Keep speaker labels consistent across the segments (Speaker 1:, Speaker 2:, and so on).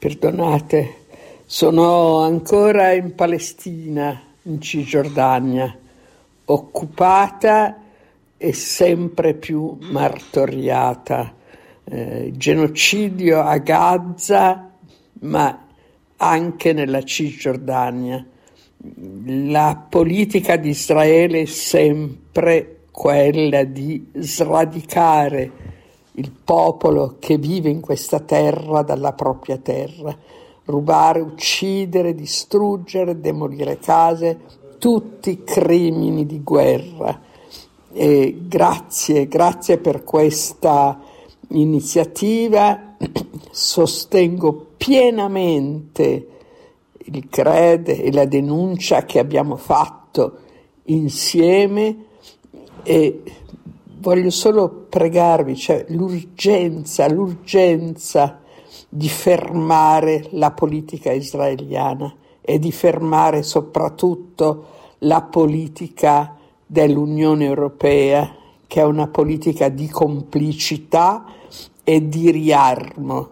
Speaker 1: Perdonate, sono ancora in Palestina, in Cisgiordania, occupata e sempre più martoriata. Genocidio a Gaza, ma anche nella Cisgiordania. La politica di Israele è sempre quella di sradicare il popolo che vive in questa terra dalla propria terra, rubare, uccidere, distruggere, demolire case, tutti crimini di guerra. E grazie per questa iniziativa. Sostengo pienamente il credo e la denuncia che abbiamo fatto insieme e voglio solo pregarvi, cioè l'urgenza di fermare la politica israeliana e di fermare soprattutto la politica dell'Unione Europea, che è una politica di complicità e di riarmo.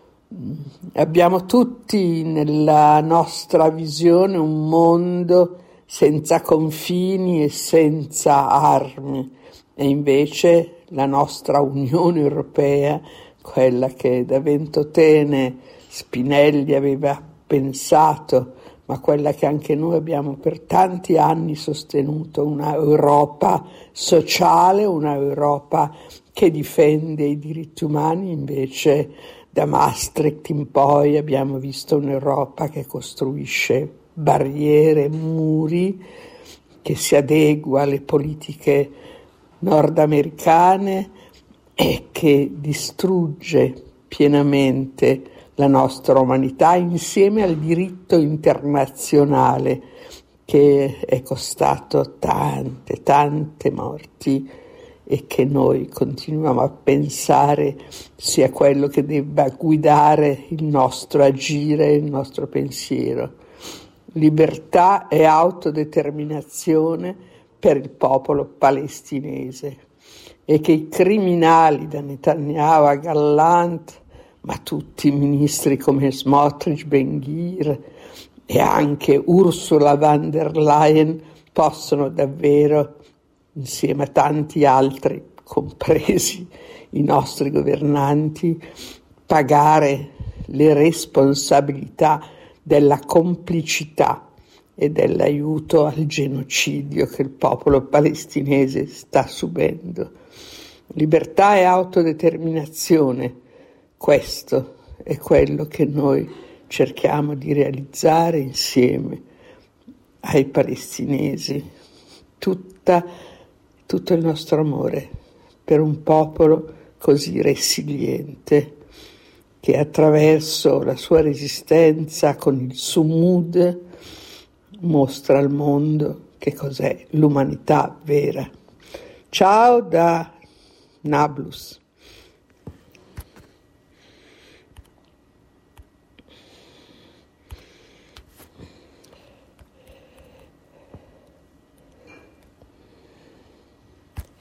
Speaker 1: Abbiamo tutti nella nostra visione un mondo senza confini e senza armi, e invece la nostra Unione Europea, quella che da Ventotene Spinelli aveva pensato, ma quella che anche noi abbiamo per tanti anni sostenuto, una Europa sociale, una Europa che difende i diritti umani, invece da Maastricht in poi abbiamo visto un'Europa che costruisce barriere, muri, che si adegua alle politiche nordamericane e che distrugge pienamente la nostra umanità insieme al diritto internazionale che è costato tante morti e che noi continuiamo a pensare sia quello che debba guidare il nostro agire, il nostro pensiero. Libertà e autodeterminazione per il popolo palestinese e che i criminali da Netanyahu a Gallant, ma tutti i ministri come Smotrich, Ben-Gvir e anche Ursula von der Leyen possono davvero, insieme a tanti altri, compresi i nostri governanti, pagare le responsabilità della complicità e dell'aiuto al genocidio che il popolo palestinese sta subendo. Libertà e autodeterminazione, questo è quello che noi cerchiamo di realizzare insieme ai palestinesi. Tutto il nostro amore per un popolo così resiliente che attraverso la sua resistenza con il Sumud mostra al mondo che cos'è l'umanità vera. Ciao da Nablus.